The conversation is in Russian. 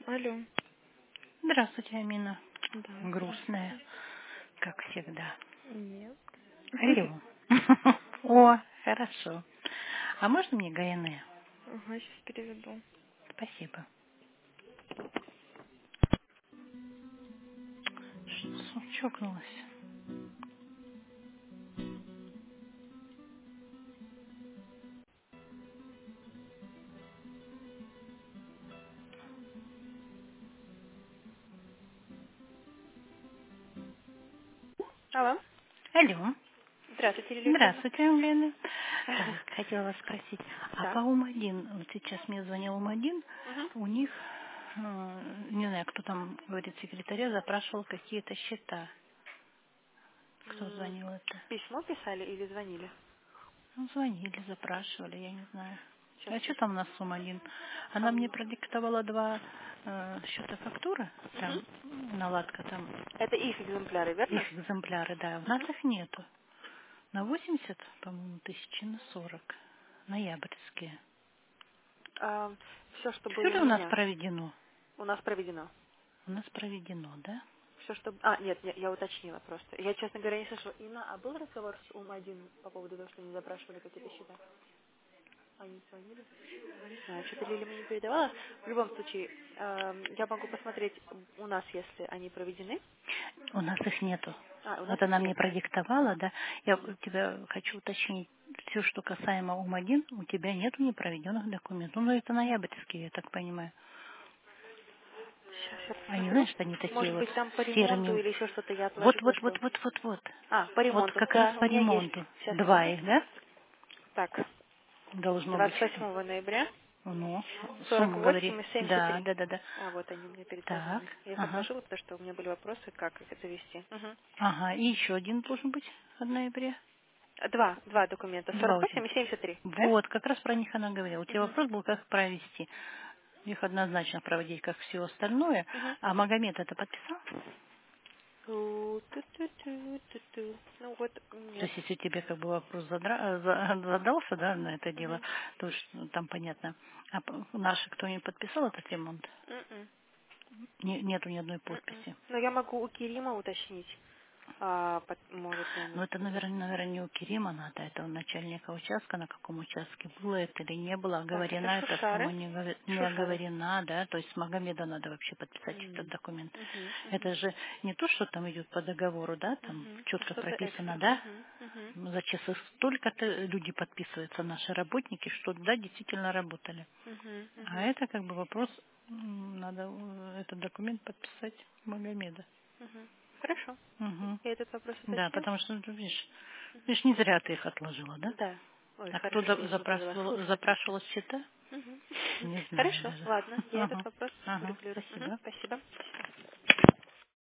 Алло. Здравствуйте, Амина. Да, Грустная, здравствуйте. как всегда. Нет. Алло. О, хорошо. А можно мне ГНЭ? Ага, сейчас переведу. Спасибо. Что чокнулась? Алло. Алло. Здравствуйте, Лилия Викторовна. Здравствуйте, Лена. Так, хотела вас спросить. А Да. по УМ-1, вот сейчас мне звонил УМ-1, Угу. у них, не знаю, кто там, говорит, секретаря, запрашивал какие-то счета. Кто звонил это? Письмо писали или звонили? Ну, звонили, запрашивали, я не знаю. Сейчас А я... что там у нас сумма один? Она мне ам, продиктовала два счета фактуры, мгм. там наладка, там Это их экземпляры, верно? их экземпляры, да. У нас Угу. их нету. На 80, по-моему, тысячи, на 40. Ноябрьские. Все, что Все было у ли у нас меня, проведено? у нас проведено. У нас проведено, да? Все, что... нет, я уточнила просто. Я, честно говоря, не слышала. Инна, а был разговор с УМ-1 по поводу того, что они запрашивали какие-то счета? Они звонили? Не знаю, что-то Лили мне не передавала. В любом случае, я могу посмотреть у нас, если они проведены. У нас их нету. У нас Вот их она мне нет. продиктовала, да. Я Мгм. у тебя хочу уточнить. Все, что касаемо УМ-1, у тебя нету непроведенных документов. Ну, это ноябрьские, я так понимаю. Сейчас я Они, посмотрю. знаешь, что они такие Может вот быть, там по с ремонту серыми. или еще что-то я Вот, отложила, вот, что... вот, вот, вот, вот. По Вот ремонту. как раз Да, у по меня есть. ремонту. Сейчас, Два секунду. их, да? Так, Должно быть. 28 ноября, Ну, сумму говори. 48 и Да, 73. да, да, да. Вот они у меня перед Так, глазами. Я их ага. отложила, потому что у меня были вопросы, как их это вести. Мгм. Ага, и еще один должен быть в ноябре. Два документа. Два у тебя. 48 и 73, да? Вот, как раз про них она говорила. У тебя Угу. вопрос был, как провести. Их однозначно проводить, как все остальное. Угу. А Магомед это подписал? Ту-ту-ту-ту-ту. Ну вот, То нет. есть, если тебе как бы вопрос задался, да, на это дело, Угу. то ну, там понятно. А наши кто-нибудь подписал этот ремонт? М-м. Нету ни одной М-м. подписи. Но я могу у Кирима уточнить. Может, Но он... это, наверное, не у Керима надо, это у начальника участка, на каком участке было это или не было. Так, это Оговорена эта сумма, Шушары. не Шушары. оговорена, да, то есть с Магомеда надо вообще подписать этот документ. Угу, угу, Это же не то, что там идет по договору, да, там угу. А четко что-то прописано, экстра. да, Угу, угу, за часы столько-то люди подписываются, наши работники, что да, действительно работали. угу, А угу, это как бы вопрос, надо этот документ подписать Магомеда. угу. Хорошо. Угу. Я этот вопрос Да, уточню. потому что, ну, видишь, не зря ты их отложила, да? Да. Ой, А кто хорошо, я не забыла. запрашивал счета? Мгм. Не знаю Хорошо, даже. ладно, я этот Ага, вопрос ага, урегулирую. Мгм. спасибо. Спасибо.